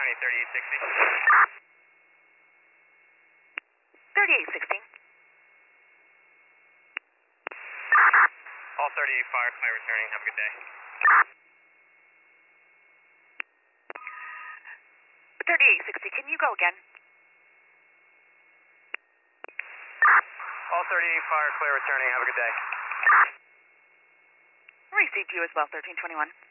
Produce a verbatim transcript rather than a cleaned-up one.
County, thirty-eight sixty. thirty-eight sixty. All thirty-eight fire, fire returning. Have a good day. thirty-eight sixty, can you go again? All thirty-eight fire, clear returning. Have a good day. Received you as well, thirteen twenty-one.